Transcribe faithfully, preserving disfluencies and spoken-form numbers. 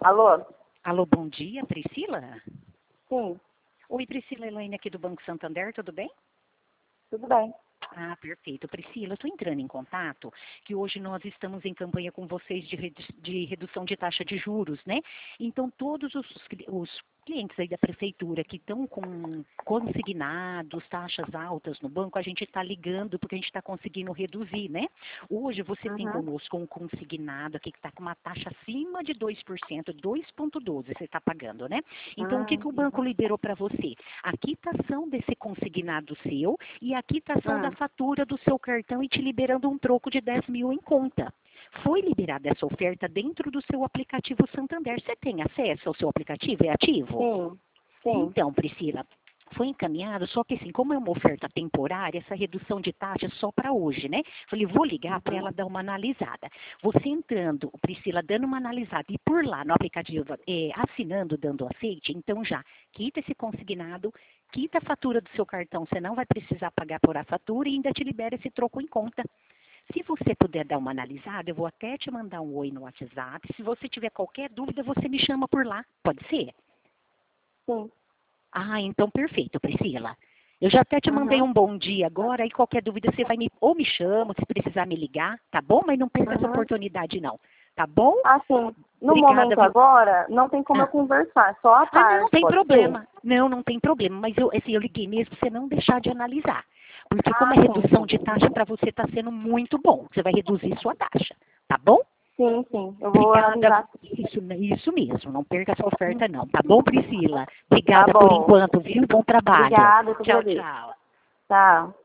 Alô? Alô, bom dia, Priscila? Sim, Oi, Priscila, Elaine aqui do Banco Santander, tudo bem? tudo bem. Ah, perfeito. Priscila, eu estou entrando em contato, que hoje nós estamos em campanha com vocês de, redu- de redução de taxa de juros, né? Então, todos os, cli- os clientes aí da prefeitura que estão com consignados, taxas altas no banco, a gente está ligando porque a gente está conseguindo reduzir, né? Hoje você tem Uhum. conosco um consignado aqui que está com uma taxa acima de dois por cento, dois vírgula doze você está pagando, né? Então, o que, Hum, que o banco uhum. liberou para você? A quitação desse consignado seu e a quitação da Hum. fatura do seu cartão e te liberando um troco de dez mil em conta. Foi liberada essa oferta dentro do seu aplicativo Santander. Você tem acesso ao seu aplicativo? É ativo? Sim, sim. Então, Priscila, foi encaminhado, só que assim, como é uma oferta temporária, essa redução de taxa é só para hoje, né? Falei, vou ligar para Uhum. ela dar uma analisada. Você entrando, Priscila, dando uma analisada e por lá no aplicativo, eh, assinando, dando aceite, então já quita esse consignado, quita a fatura do seu cartão, você não vai precisar pagar por a fatura e ainda te libera esse troco em conta. Se você puder dar uma analisada, eu vou até te mandar um oi no WhatsApp. Se você tiver qualquer dúvida, você me chama por lá. Pode ser? Sim. Ah, então perfeito, Priscila. Eu já até te mandei Uhum. um bom dia agora, e qualquer dúvida você vai me, ou me chama, se precisar me ligar, tá bom? Mas não perca essa Uhum. oportunidade não, tá bom? Assim, no Obrigada, momento viu? agora, não tem como eu Ah, conversar, só à ah, não, tarde, tem pode ser? problema. Não, não tem problema, mas eu, assim, eu liguei mesmo pra você não deixar de analisar. Porque como Ah, é sim, redução sim. de taxa para você está sendo muito bom, você vai reduzir sua taxa, tá bom? Sim, sim. Eu vou Obrigada. analisar. Isso, isso mesmo, não perca essa oferta não, tá bom, Priscila? Tá Obrigada por bom. enquanto, viu? Bom trabalho. Obrigada, eu que Tchau, agradeço. tchau. Tchau.